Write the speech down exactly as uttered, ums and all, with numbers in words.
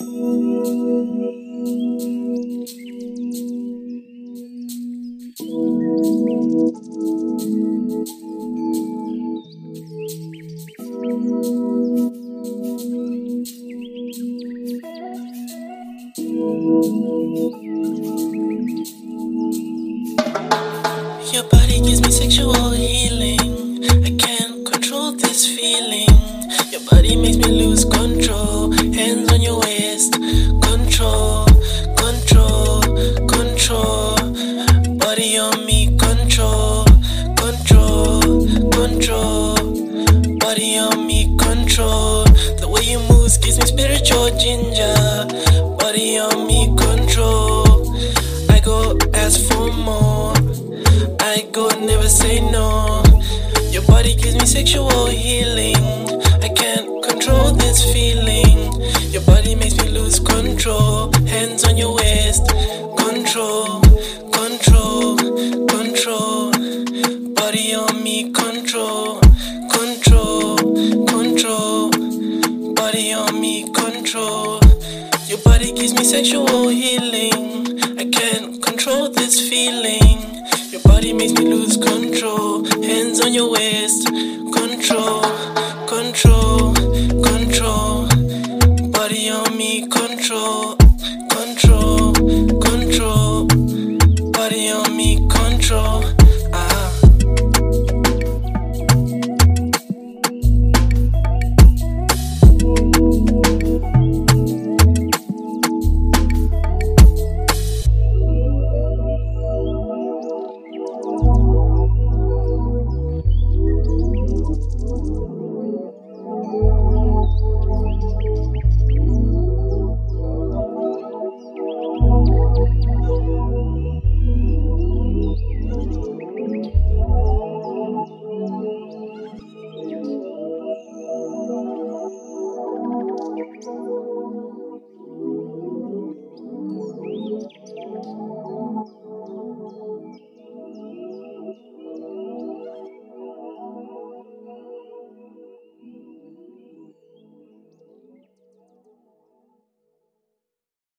Your body gives me sexual healing. I can't control this feeling. Your body makes me lose control. Hands on your waist. Control, control, control. Body on me. Control, control, control. Body on me. Control. The way you move gives me spiritual ginger. Body on me. Control. I go ask for more. I go never say no. Your body gives me sexual healing. I can't control this feeling. Your body makes me lose control. Hands on your waist. Control, control, control. Body on me. Control, control, control. Body on me. Control. Your body gives me sexual healing. I can't control this feeling. Your body makes me lose control. Hands on your waist. Control, control, control. Body on me. Control, control, control. Body on me.